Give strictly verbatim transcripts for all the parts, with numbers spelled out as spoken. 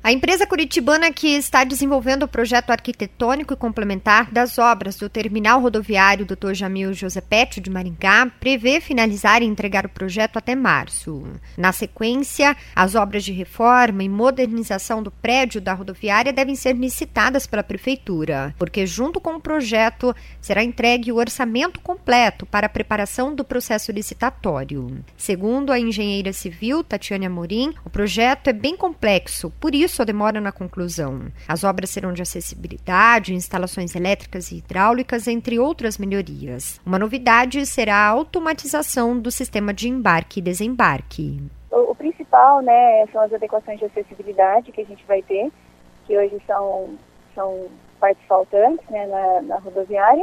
A empresa curitibana que está desenvolvendo o projeto arquitetônico e complementar das obras do terminal rodoviário doutor Jamil Josepete de Maringá prevê finalizar e entregar o projeto até março. Na sequência, as obras de reforma e modernização do prédio da rodoviária devem ser licitadas pela prefeitura, porque junto com o projeto será entregue o orçamento completo para a preparação do processo licitatório. Segundo a engenheira civil Tatiane Amorim, o projeto é bem complexo, por isso a demora na conclusão. As obras serão de acessibilidade, instalações elétricas e hidráulicas, entre outras melhorias. Uma novidade será a automatização do sistema de embarque e desembarque. O, o principal, né, são as adequações de acessibilidade que a gente vai ter, que hoje são, são partes faltantes, né, na, na rodoviária,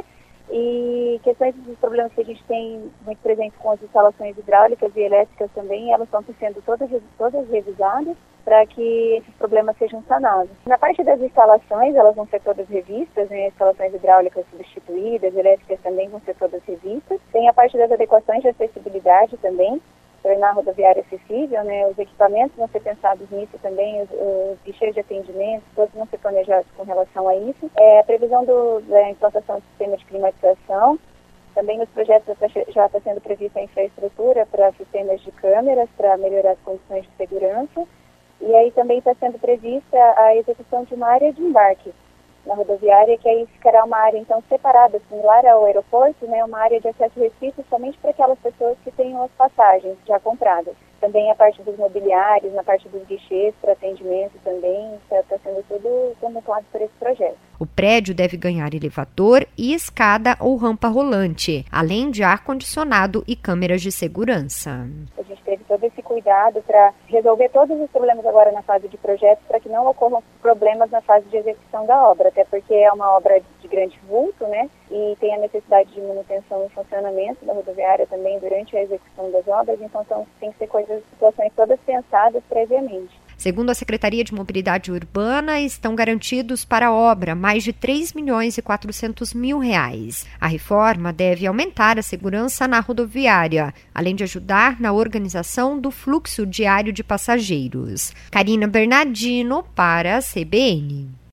e questões dos problemas que a gente tem muito presentes com as instalações hidráulicas e elétricas também, elas estão sendo todas, todas revisadas para que esses problemas sejam sanados. Na parte das instalações, elas vão ser todas revistas, né, instalações hidráulicas substituídas, elétricas também vão ser todas revistas. Tem a parte das adequações de acessibilidade também, tornar a rodoviária acessível, né, os equipamentos vão ser pensados nisso também, os, os guichês de atendimento, todos vão ser planejados com relação a isso. É, a previsão do, da implantação do sistema de climatização, também nos projetos já está sendo prevista a infraestrutura para sistemas de câmeras, para melhorar as condições de segurança, e aí também está sendo prevista a execução de uma área de embarque na rodoviária, que aí ficará uma área então separada, similar ao aeroporto, né, uma área de acesso restrito somente para aquelas pessoas que tenham as passagens já compradas. Também a parte dos mobiliários, na parte dos guichês para atendimento também, está tá sendo tudo contemplado por esse projeto. O prédio deve ganhar elevador e escada ou rampa rolante, além de ar-condicionado e câmeras de segurança. A gente teve todo esse cuidado para resolver todos os problemas agora na fase de projeto, para que não ocorram problemas na fase de execução da obra, até porque é uma obra de grande vulto, né, e tem a necessidade de manutenção e funcionamento da rodoviária também durante a execução das obras, então são, tem que ser coisas, situações todas pensadas previamente. Segundo a Secretaria de Mobilidade Urbana, estão garantidos para a obra mais de três milhões e quatrocentos mil reais. A reforma deve aumentar a segurança na rodoviária, além de ajudar na organização do fluxo diário de passageiros. Karina Bernardino para a C B N.